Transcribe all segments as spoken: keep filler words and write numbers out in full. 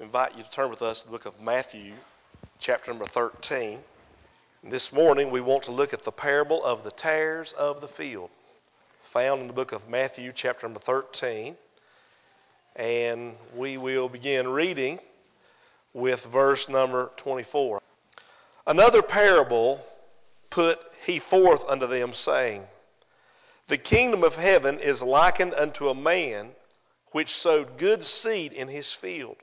invite you to turn with us to the book of Matthew, chapter number thirteen. And this morning we want to look at the parable of the tares of the field, found in the book of Matthew, chapter number thirteen. And we will begin reading with verse number twenty-four. Another parable put he forth unto them, saying, The kingdom of heaven is likened unto a man which sowed good seed in his field.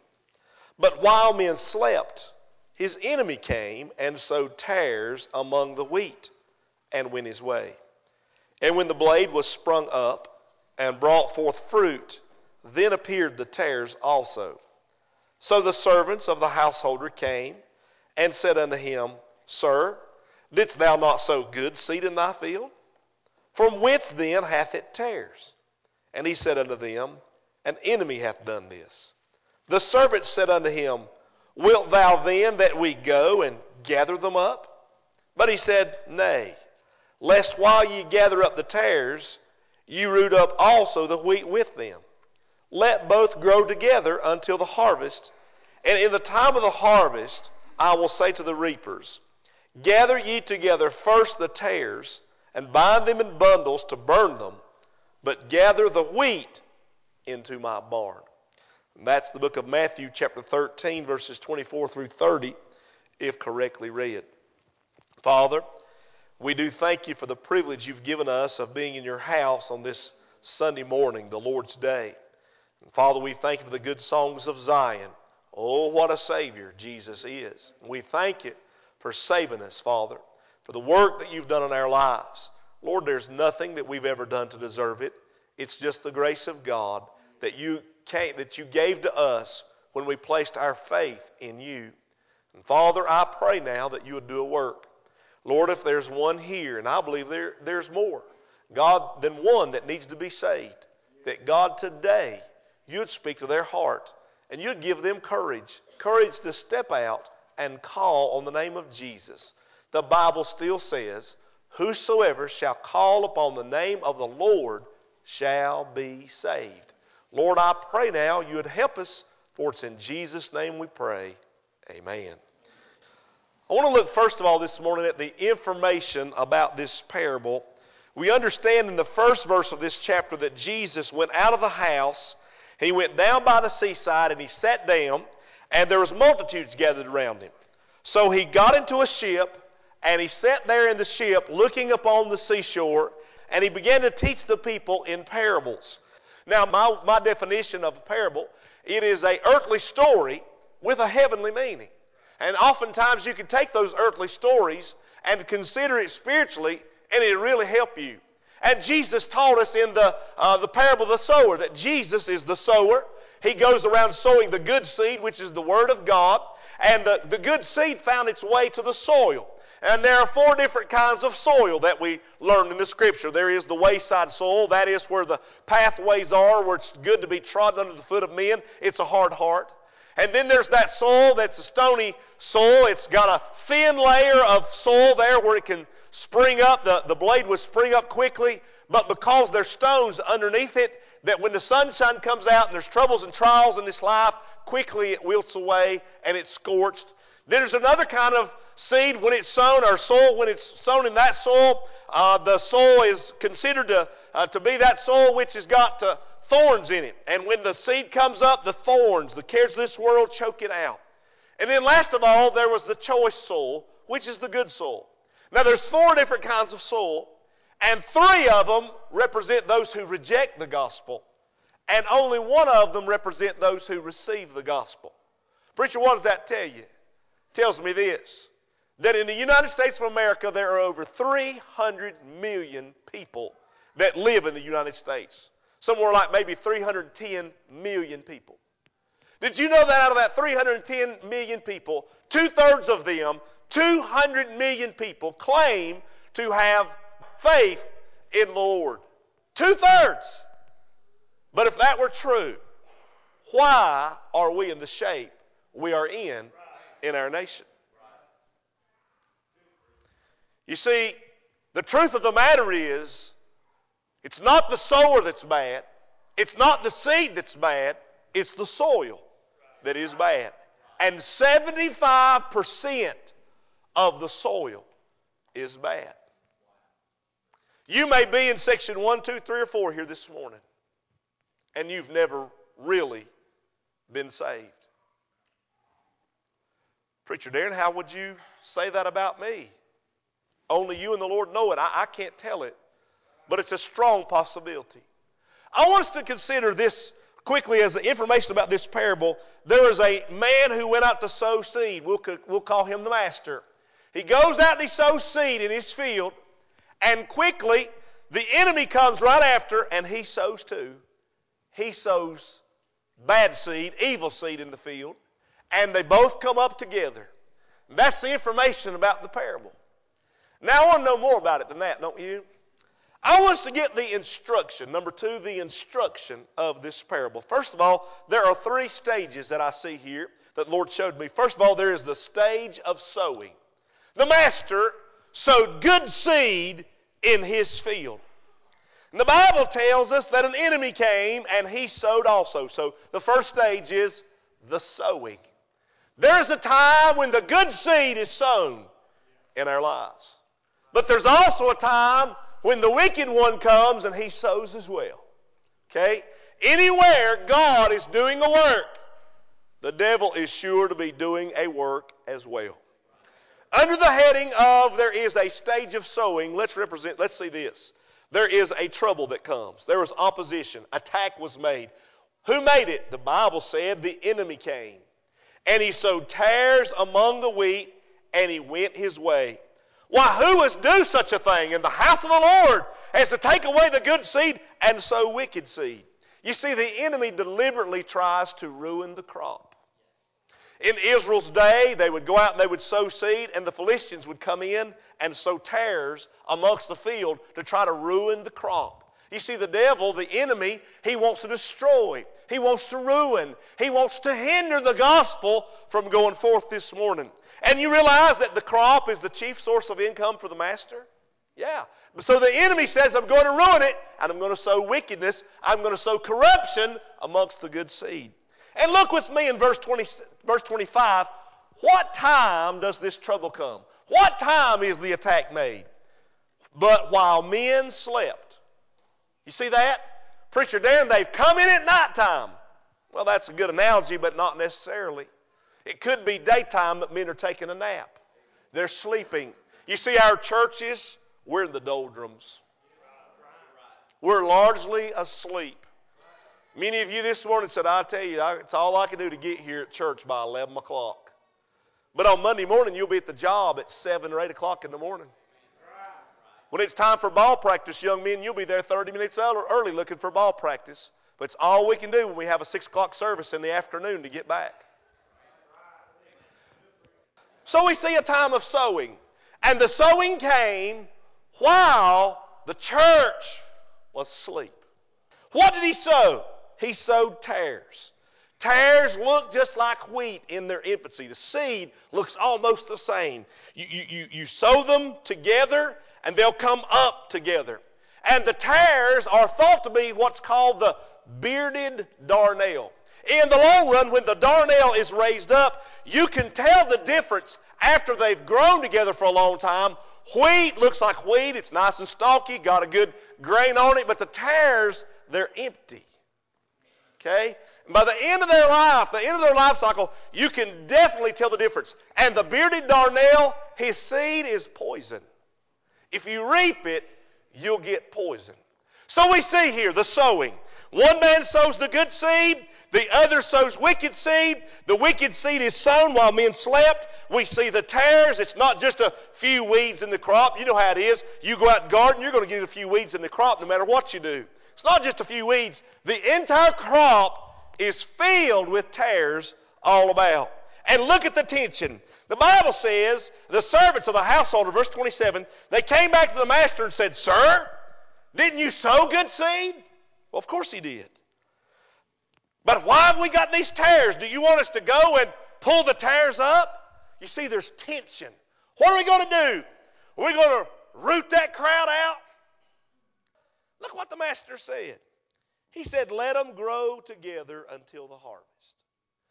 But while men slept, his enemy came and sowed tares among the wheat, and went his way. And when the blade was sprung up and brought forth fruit, then appeared the tares also. So the servants of the householder came and said unto him, Sir, didst thou not sow good seed in thy field? From whence then hath it tares? And he said unto them, An enemy hath done this. The servants said unto him, Wilt thou then that we go and gather them up? But he said, Nay, lest while ye gather up the tares, ye root up also the wheat with them. Let both grow together until the harvest. And in the time of the harvest, I will say to the reapers, Gather ye together first the tares, and bind them in bundles to burn them, but gather the wheat into my barn. And that's the book of Matthew, chapter thirteen, verses twenty-four through thirty, if correctly read. Father, we do thank you for the privilege you've given us of being in your house on this Sunday morning, the Lord's Day. And Father, we thank you for the good songs of Zion. Oh, what a Savior Jesus is. And we thank you for saving us, Father, for the work that you've done in our lives. Lord, there's nothing that we've ever done to deserve it. It's just the grace of God that you came, that you gave to us when we placed our faith in you. And Father, I pray now that you would do a work. Lord, if there's one here, and I believe there, there's more, God, than one that needs to be saved, that God today, you'd speak to their heart, and you'd give them courage, courage to step out and call on the name of Jesus. The Bible still says, Whosoever shall call upon the name of the Lord shall be saved. Lord, I pray now you would help us, for it's in Jesus' name we pray. Amen. I want to look first of all this morning at the information about this parable. We understand in the first verse of this chapter that Jesus went out of the house, he went down by the seaside and he sat down, and there was multitudes gathered around him. So he got into a ship, and he sat there in the ship looking upon the seashore, and he began to teach the people in parables. Now, my, my definition of a parable, it is an earthly story with a heavenly meaning. And oftentimes you can take those earthly stories and consider it spiritually, and it really help you. And Jesus taught us in the, uh, the parable of the sower that Jesus is the sower. He goes around sowing the good seed, which is the Word of God. And the, the good seed found its way to the soil. And there are four different kinds of soil that we learn in the Scripture. There is the wayside soil. That is where the pathways are, where it's good to be trodden under the foot of men. It's a hard heart. And then there's that soil that's a stony soil. It's got a thin layer of soil there where it can spring up. The, the blade would spring up quickly. But because there's stones underneath it, that when the sunshine comes out and there's troubles and trials in this life, quickly it wilts away and it's scorched. Then there's another kind of seed when it's sown, or soil when it's sown in that soil. Uh, the soil is considered to, uh, to be that soil which has got uh, thorns in it. And when the seed comes up, the thorns, the cares of this world choke it out. And then last of all, there was the choice soil, which is the good soil. Now there's four different kinds of soil, and three of them represent those who reject the gospel, and only one of them represent those who receive the gospel. Preacher, what does that tell you? It tells me this, that in the United States of America there are over three hundred million people that live in the United States. Somewhere like maybe three hundred ten million people. Did you know that out of that three hundred ten million people, two-thirds of them, two hundred million people, claim to have faith in the Lord? Two-thirds. But if that were true, why are we in the shape we are in in our nation? You see, the truth of the matter is, it's not the sower that's bad. It's not the seed that's bad. It's the soil. that is bad. And seventy-five percent of the soil is bad. You may be in section one, two, three, or four here this morning, and you've never really been saved. Preacher Darren, how would you say that about me? Only you and the Lord know it. I, I can't tell it, but it's a strong possibility. I want us to consider this quickly as information about this parable. There is a man who went out to sow seed. We'll, we'll call him the master. He goes out and he sows seed in his field, and quickly the enemy comes right after and he sows too. He sows bad seed, evil seed in the field, and they both come up together. And that's the information about the parable. Now I want to know more about it than that, don't you? I want us to get the instruction. Number two, the instruction of this parable. First of all, there are three stages that I see here that the Lord showed me. First of all, there is the stage of sowing. The master sowed good seed in his field. And the Bible tells us that an enemy came and he sowed also. So the first stage is the sowing. There is a time when the good seed is sown in our lives. But there's also a time when the wicked one comes and he sows as well. Okay? Anywhere God is doing a work, the devil is sure to be doing a work as well. Under the heading of there is a stage of sowing, let's represent, let's see this. There is a trouble that comes. There was opposition. Attack was made. Who made it? The Bible said the enemy came. And he sowed tares among the wheat, and he went his way. Why, who would do such a thing in the house of the Lord as to take away the good seed and sow wicked seed? You see, the enemy deliberately tries to ruin the crop. In Israel's day, they would go out and they would sow seed, and the Philistines would come in and sow tares amongst the field to try to ruin the crop. You see, the devil, the enemy, he wants to destroy. He wants to ruin. He wants to hinder the gospel from going forth this morning. And you realize that the crop is the chief source of income for the master? Yeah. So the enemy says, I'm going to ruin it, and I'm going to sow wickedness. I'm going to sow corruption amongst the good seed. And look with me in verse twenty, verse twenty-five. What time does this trouble come? What time is the attack made? But while men slept. You see that? Preacher Darren, they've come in at nighttime. Well, that's a good analogy, but not necessarily. It could be daytime, but men are taking a nap. They're sleeping. You see, our churches, we're in the doldrums. We're largely asleep. Many of you this morning said, I tell you, it's all I can do to get here at church by eleven o'clock. But on Monday morning, you'll be at the job at seven or eight o'clock in the morning. When it's time for ball practice, young men, you'll be there thirty minutes early looking for ball practice. But it's all we can do when we have a six o'clock service in the afternoon to get back. So we see a time of sowing. And the sowing came while the church was asleep. What did he sow? He sowed tares. Tares look just like wheat in their infancy. The seed looks almost the same. You, you, you, you sow them together, and they'll come up together. And the tares are thought to be what's called the bearded darnel. In the long run, when the darnel is raised up, you can tell the difference after they've grown together for a long time. Wheat looks like wheat. It's nice and stalky, got a good grain on it, but the tares, they're empty. Okay? And by the end of their life, the end of their life cycle, you can definitely tell the difference. And the bearded darnel, his seed is poison. If you reap it, you'll get poison. So we see here the sowing. One man sows the good seed, the other sows wicked seed. The wicked seed is sown while men slept. We see the tares. It's not just a few weeds in the crop. You know how it is. You go out and garden, you're going to get a few weeds in the crop no matter what you do. It's not just a few weeds. The entire crop is filled with tares all about. And look at the tension. The Bible says the servants of the householder, verse twenty-seven, they came back to the master and said, Sir, didn't you sow good seed? Well, of course he did. But why have we got these tares? Do you want us to go and pull the tares up? You see, there's tension. What are we going to do? Are we going to root that crowd out? Look what the master said. He said, let them grow together until the harvest.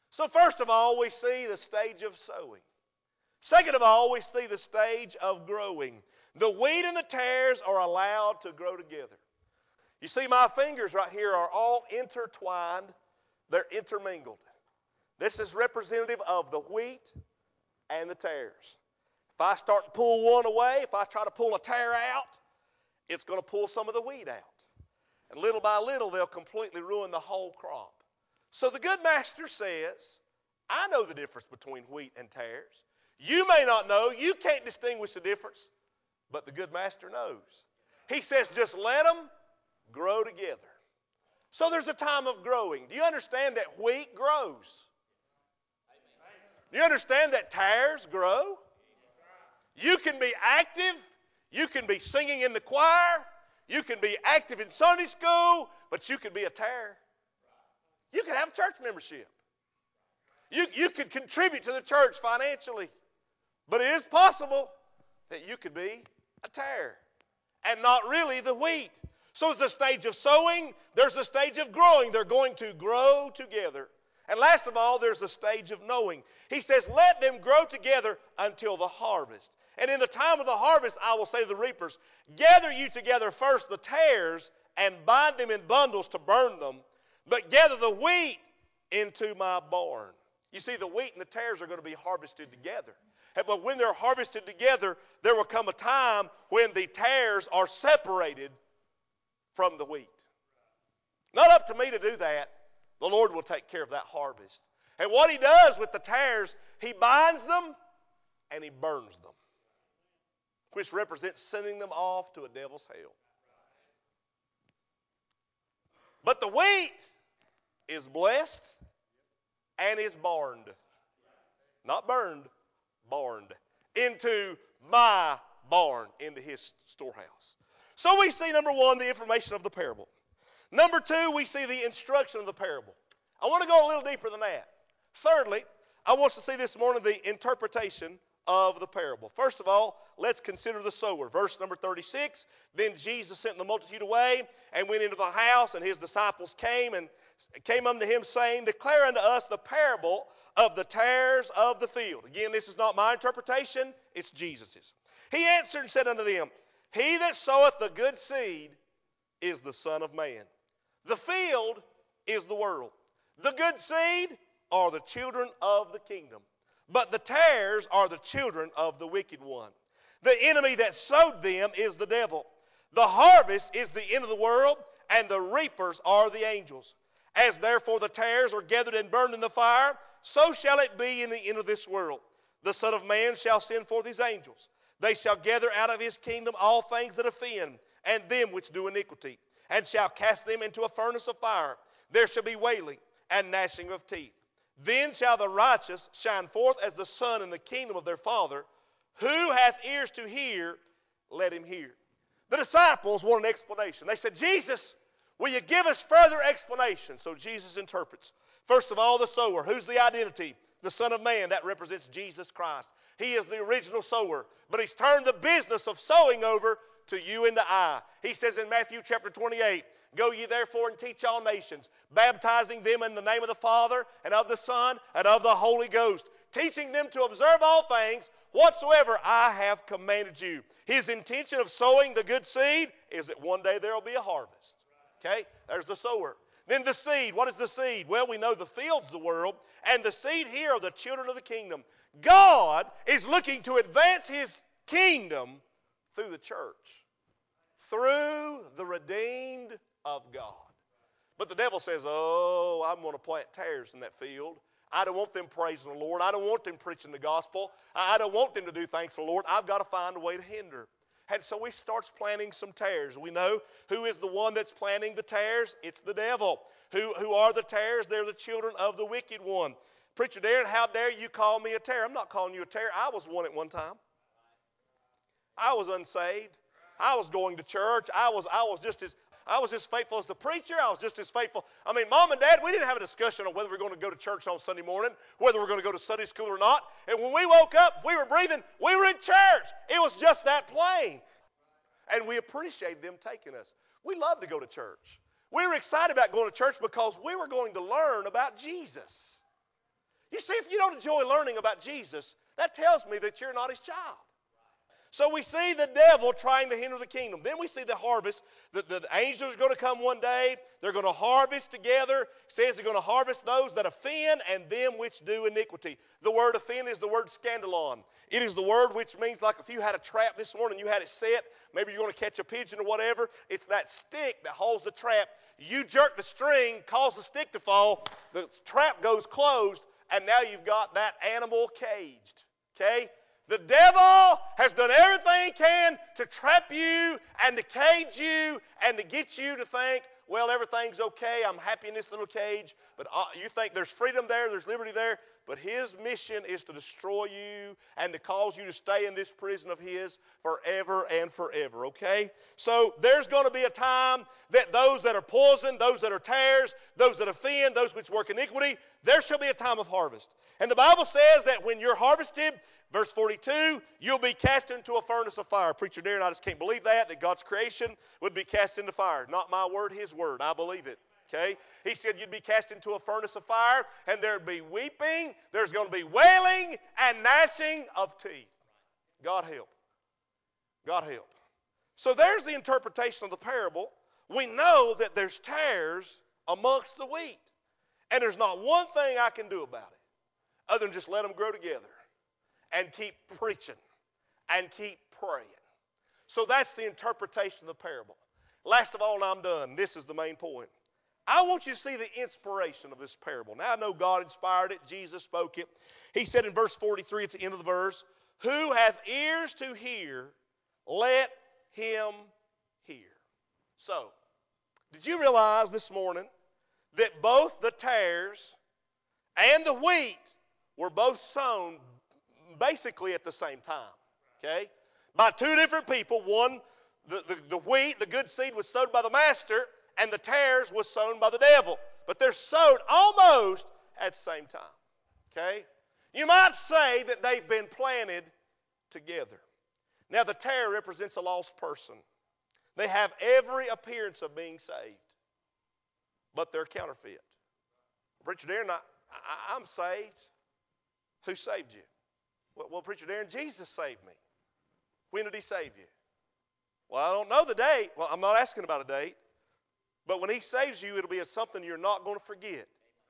So first of all, we see the stage of sowing. Second of all, we see the stage of growing. The wheat and the tares are allowed to grow together. You see, my fingers right here are all intertwined. They're intermingled. This is representative of the wheat and the tares. If I start to pull one away, if I try to pull a tare out, it's going to pull some of the wheat out. And little by little, they'll completely ruin the whole crop. So the good master says, I know the difference between wheat and tares. You may not know. You can't distinguish the difference. But the good master knows. He says, just let them grow together. So there's a time of growing. Do you understand that wheat grows? Do you understand that tares grow? You can be active. You can be singing in the choir. You can be active in Sunday school, but you can be a tare. You can have church membership. You, you could contribute to the church financially. But it is possible that you could be a tare and not really the wheat. So there's the stage of sowing. There's the stage of growing. They're going to grow together. And last of all, there's the stage of knowing. He says, let them grow together until the harvest. And in the time of the harvest, I will say to the reapers, gather you together first the tares and bind them in bundles to burn them, but gather the wheat into my barn. You see, the wheat and the tares are going to be harvested together. But when they're harvested together, there will come a time when the tares are separated from the wheat. Not up to me to do that. The Lord will take care of that harvest. And what He does with the tares, He binds them and He burns them, which represents sending them off to a devil's hell. But the wheat is blessed and is barned. Not burned, barned. Into my barn, into His storehouse. So we see, number one, the information of the parable. Number two, we see the instruction of the parable. I want to go a little deeper than that. Thirdly, I want us to see this morning the interpretation of the parable. First of all, let's consider the sower. Verse number thirty-six, then Jesus sent the multitude away and went into the house, and His disciples came and came unto Him, saying, declare unto us the parable of the tares of the field. Again, this is not my interpretation, it's Jesus's. He answered and said unto them, he that soweth the good seed is the Son of Man. The field is the world. The good seed are the children of the kingdom. But the tares are the children of the wicked one. The enemy that sowed them is the devil. The harvest is the end of the world, and the reapers are the angels. As therefore the tares are gathered and burned in the fire, so shall it be in the end of this world. The Son of Man shall send forth His angels. They shall gather out of His kingdom all things that offend, and them which do iniquity, and shall cast them into a furnace of fire. There shall be wailing and gnashing of teeth. Then shall the righteous shine forth as the sun in the kingdom of their Father. Who hath ears to hear, let him hear. The disciples want an explanation. They said, Jesus, will you give us further explanation? So Jesus interprets. First of all, the sower. Who's the identity? The Son of Man. That represents Jesus Christ. He is the original sower. But He's turned the business of sowing over to you and to I. He says in Matthew chapter twenty-eight, go ye therefore and teach all nations, baptizing them in the name of the Father and of the Son and of the Holy Ghost, teaching them to observe all things whatsoever I have commanded you. His intention of sowing the good seed is that one day there will be a harvest. Okay? There's the sower. Then the seed. What is the seed? Well, we know the field's the world, and the seed here are the children of the kingdom. God is looking to advance His kingdom through the church, through the redeemed of God. But the devil says, oh, I'm going to plant tares in that field. I don't want them praising the Lord. I don't want them preaching the gospel. I don't want them to do things for the Lord. I've got to find a way to hinder. And so he starts planting some tares. We know who is the one that's planting the tares. It's the devil. Who, who are the tares? They're the children of the wicked one. Preacher Darren, how dare you call me a tare? I'm not calling you a tare. I was one at one time. I was unsaved. I was going to church. I was, I was just as I was as faithful as the preacher. I was just as faithful. I mean, Mom and Dad, we didn't have a discussion on whether we were going to go to church on Sunday morning, whether we were going to go to Sunday school or not. And when we woke up, if we were breathing, we were in church. It was just that plain. And we appreciated them taking us. We loved to go to church. We were excited about going to church because we were going to learn about Jesus. You see, if you don't enjoy learning about Jesus, that tells me that you're not his child. So we see the devil trying to hinder the kingdom. Then we see the harvest. The, the, the angels are going to come one day. They're going to harvest together. It says they're going to harvest those that offend and them which do iniquity. The word offend is the word scandalon. It is the word which means, like if you had a trap this morning, you had it set, maybe you're going to catch a pigeon or whatever, it's that stick that holds the trap. You jerk the string, cause the stick to fall, the trap goes closed, and now you've got that animal caged. Okay? The devil has done everything he can to trap you and to cage you and to get you to think, well, everything's okay. I'm happy in this little cage. But uh, you think there's freedom there, there's liberty there. But his mission is to destroy you and to cause you to stay in this prison of his forever and forever, okay? So there's going to be a time that those that are poisoned, those that are tares, those that offend, those which work iniquity, there shall be a time of harvest. And the Bible says that when you're harvested, verse forty-two, you'll be cast into a furnace of fire. Preacher Darren, I just can't believe that, that God's creation would be cast into fire. Not my word, his word. I believe it. Okay? He said you'd be cast into a furnace of fire, and there'd be weeping, there's going to be wailing, and gnashing of teeth. God help. God help. So there's the interpretation of the parable. We know that there's tares amongst the wheat. And there's not one thing I can do about it other than just let them grow together and keep preaching and keep praying. So that's the interpretation of the parable. Last of all, and I'm done. This is the main point. I want you to see the inspiration of this parable. Now, I know God inspired it. Jesus spoke it. He said in verse forty-three at the end of the verse, who hath ears to hear, let him hear. So, did you realize this morning that both the tares and the wheat were both sown basically at the same time? Okay? By two different people. One, the, the, the wheat, the good seed, was sowed by the master, and the tares was sown by the devil. But they're sowed almost at the same time. Okay? You might say that they've been planted together. Now, the tare represents a lost person. They have every appearance of being saved, but they're counterfeit. Preacher Darren, I, I, I'm saved. Who saved you? Well, well, Preacher Darren, Jesus saved me. When did he save you? Well, I don't know the date. Well, I'm not asking about a date. But when he saves you, it'll be something you're not going to forget.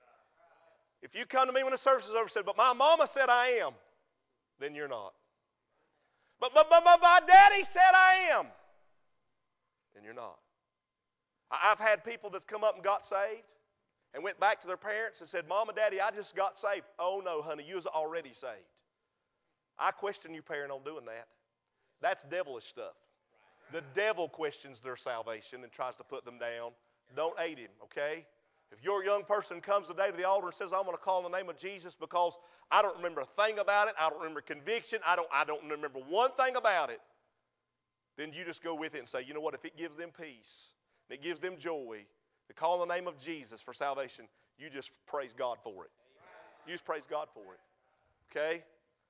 If you come to me when the service is over and say, but my mama said I am, then you're not. But, but, but, but my daddy said I am, then you're not. I've had people that's come up and got saved and went back to their parents and said, Mama, Daddy, I just got saved. Oh, no, honey, you was already saved. I question you, parent, on doing that. That's devilish stuff. The devil questions their salvation and tries to put them down. Don't aid him, okay? If your young person comes today to the altar and says, I'm going to call in the name of Jesus because I don't remember a thing about it, I don't remember conviction, I don't, I don't remember one thing about it, then you just go with it and say, you know what, if it gives them peace, and it gives them joy, to call in the name of Jesus for salvation, you just praise God for it. You just praise God for it, okay?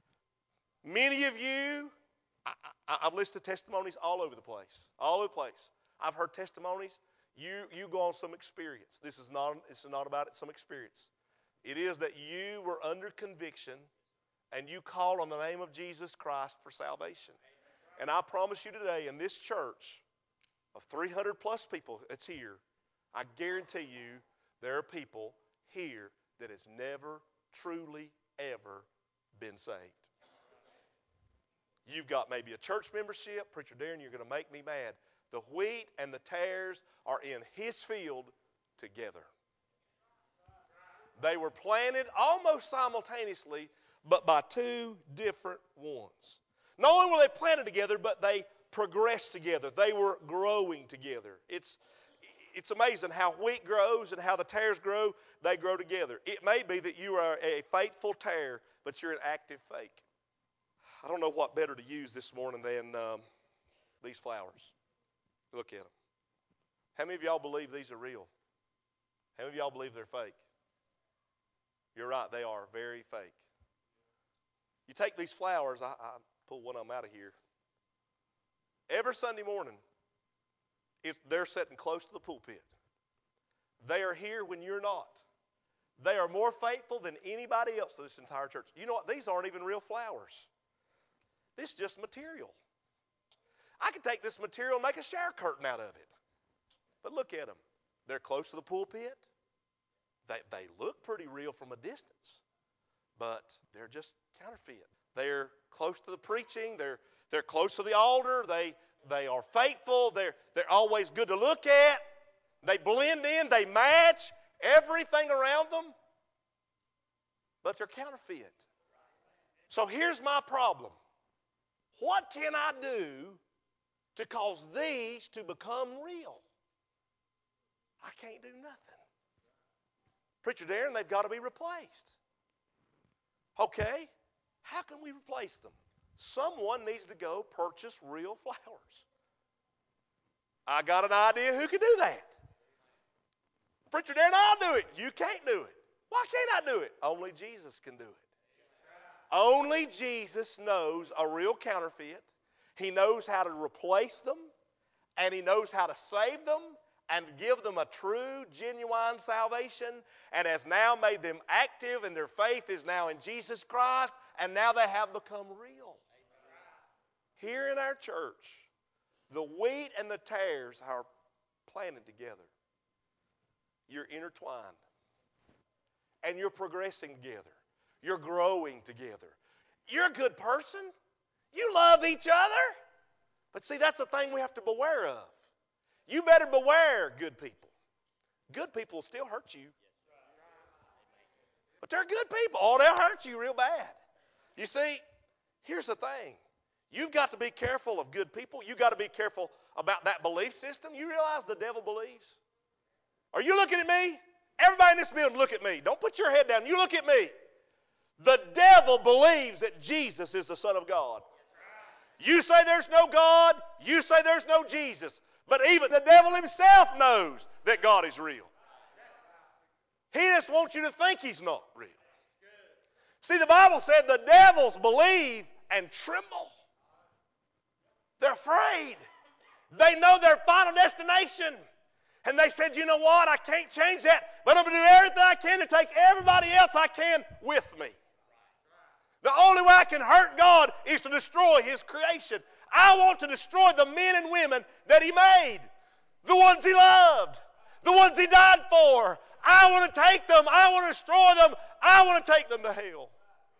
Many of you, I, I, I've listed testimonies all over the place, all over the place. I've heard testimonies. You, you go on some experience. This is not, this is not about some experience. It is that you were under conviction and you called on the name of Jesus Christ for salvation. And I promise you today, in this church of three hundred plus people that's here, I guarantee you there are people here that has never truly ever been saved. You've got maybe a church membership. Preacher Darren, you're going to make me mad. The wheat and the tares are in his field together. They were planted almost simultaneously, but by two different ones. Not only were they planted together, but they progressed together. They were growing together. It's, it's amazing how wheat grows and how the tares grow. They grow together. It may be that you are a faithful tare, but you're an active fake. I don't know what better to use this morning than um, these flowers. Look at them. How many of y'all believe these are real? How many of y'all believe they're fake? You're right, they are very fake. You take these flowers, I, I pull one of them out of here. Every Sunday morning, if they're sitting close to the pulpit. They are here when you're not. They are more faithful than anybody else to this entire church. You know what? These aren't even real flowers. This is just material. I could take this material and make a shower curtain out of it. But look at them. They're close to the pulpit. They, they look pretty real from a distance. But they're just counterfeit. They're close to the preaching. They're, they're close to the altar. They, they are faithful. They're, they're always good to look at. They blend in. They match everything around them. But they're counterfeit. So here's my problem. What can I do to cause these to become real? I can't do nothing. Preacher Darren, they've got to be replaced. Okay, how can we replace them? Someone needs to go purchase real flowers. I got an idea who can do that. Preacher Darren, I'll do it. You can't do it. Why can't I do it? Only Jesus can do it. Only Jesus knows a real counterfeit. He knows how to replace them, and He knows how to save them and give them a true, genuine salvation, and has now made them active, and their faith is now in Jesus Christ, and now they have become real. Here in our church, the wheat and the tares are planted together. You're intertwined, and you're progressing together. You're growing together. You're a good person. You love each other. But see, that's the thing we have to beware of. You better beware, good people. Good people will still hurt you. But they're good people. Oh, they'll hurt you real bad. You see, here's the thing. You've got to be careful of good people. You've got to be careful about that belief system. You realize the devil believes? Are you looking at me? Everybody in this building, look at me. Don't put your head down. You look at me. The devil believes that Jesus is the Son of God. You say there's no God. You say there's no Jesus. But even the devil himself knows that God is real. He just wants you to think He's not real. See, the Bible said the devils believe and tremble. They're afraid. They know their final destination. And they said, you know what? I can't change that, but I'm going to do everything I can to take everybody else I can with me. The only way I can hurt God is to destroy His creation. I want to destroy the men and women that He made, the ones He loved, the ones He died for. I want to take them. I want to destroy them. I want to take them to hell.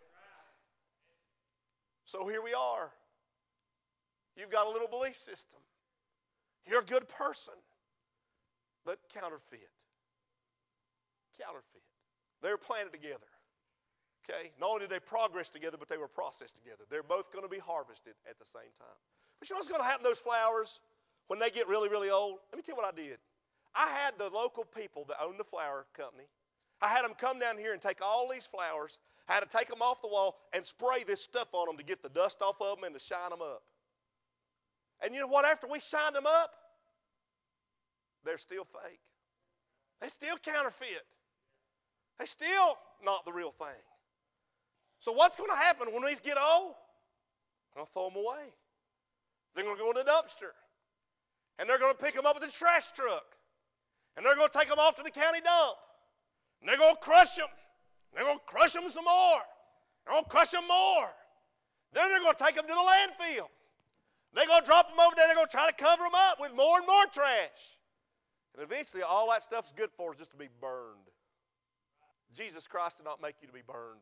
So here we are. You've got a little belief system. You're a good person, but counterfeit. Counterfeit. They were planted together. Okay? Not only did they progress together, but they were processed together. They're both going to be harvested at the same time. But you know what's going to happen to those flowers when they get really, really old? Let me tell you what I did. I had the local people that owned the flower company. I had them come down here and take all these flowers. I had to take them off the wall and spray this stuff on them to get the dust off of them and to shine them up. And you know what? After we shined them up, they're still fake. They still counterfeit. They still not the real thing. So what's going to happen when these get old? I'm going to throw them away. They're going to go in the dumpster. And they're going to pick them up with the trash truck. And they're going to take them off to the county dump. And they're going to crush them. And they're going to crush them some more. They're going to crush them more. Then they're going to take them to the landfill. They're going to drop them over there. They're going to try to cover them up with more and more trash. And eventually all that stuff's good for is just to be burned. Jesus Christ did not make you to be burned.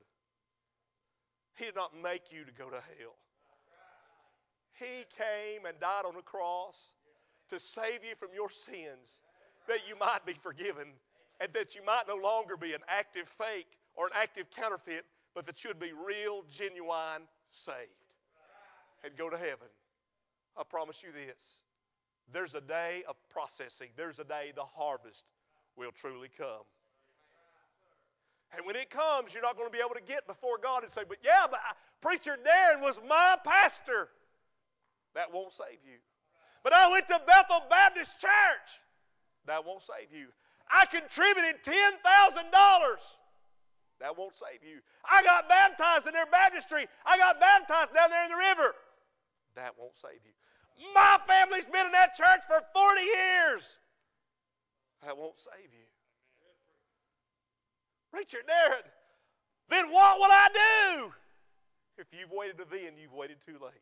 He did not make you to go to hell. He came and died on the cross to save you from your sins, that you might be forgiven, and that you might no longer be an active fake or an active counterfeit, but that you would be real, genuine, saved, and go to heaven. I promise you this. There's a day of processing. There's a day the harvest will truly come. And when it comes, you're not going to be able to get before God and say, but yeah, but Preacher Darren was my pastor. That won't save you. But I went to Bethel Baptist Church. That won't save you. I contributed ten thousand dollars. That won't save you. I got baptized in their baptistry. I got baptized down there in the river. That won't save you. My family's been in that church for forty years. That won't save you. Preacher Darren, then what will I do? If you've waited to then, you've waited too late.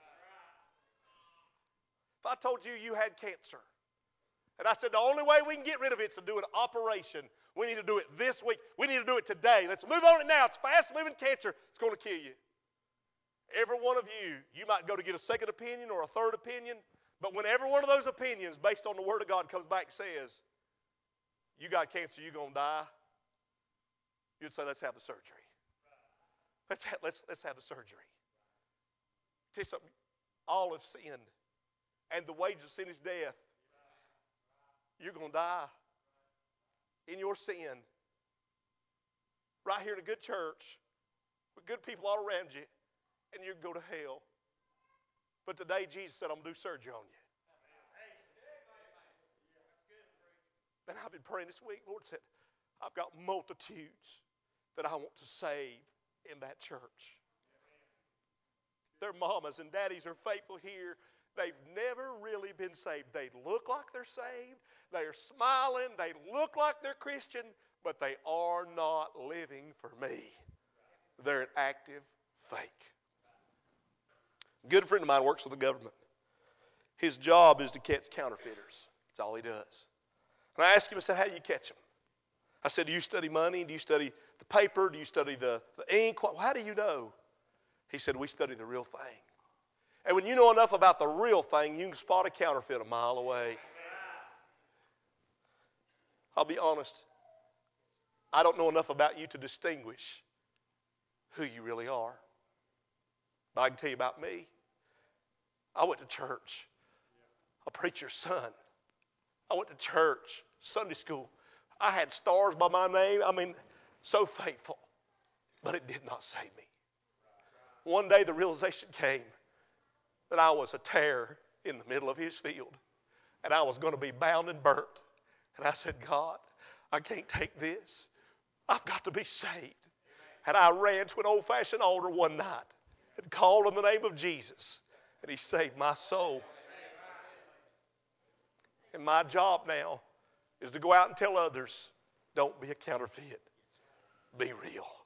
If I told you you had cancer, and I said the only way we can get rid of it is to do an operation, we need to do it this week. We need to do it today. Let's move on it now. It's fast-moving cancer. It's going to kill you. Every one of you, you might go to get a second opinion or a third opinion, but when every one of those opinions based on the Word of God comes back and says, you got cancer, you're going to die, you'd say, let's have the surgery. Let's have, let's, let's have the surgery. Tell you something, all have sinned, and the wages of sin is death. You're going to die in your sin, right here in a good church, with good people all around you, and you go to hell. But today Jesus said, I'm going to do surgery on you. And I've been praying this week. The Lord said, I've got multitudes that I want to save in that church. Their mamas and daddies are faithful here. They've never really been saved. They look like they're saved. They're smiling. They look like they're Christian, but they are not living for me. They're an active fake. A good friend of mine works for the government. His job is to catch counterfeiters. That's all he does. And I asked him, I said, how do you catch them? I said, do you study money? Do you study the paper? Do you study the, the ink? How do you know? He said, we study the real thing. And when you know enough about the real thing, you can spot a counterfeit a mile away. I'll be honest, I don't know enough about you to distinguish who you really are. But I can tell you about me. I went to church, a preacher's son. I went to church, Sunday school. I had stars by my name. I mean, so faithful. But it did not save me. One day the realization came that I was a tare in the middle of his field. And I was going to be bound and burnt. And I said, God, I can't take this. I've got to be saved. And I ran to an old-fashioned altar one night and called on the name of Jesus. And he saved my soul. And my job now is to go out and tell others, don't be a counterfeit. Be real.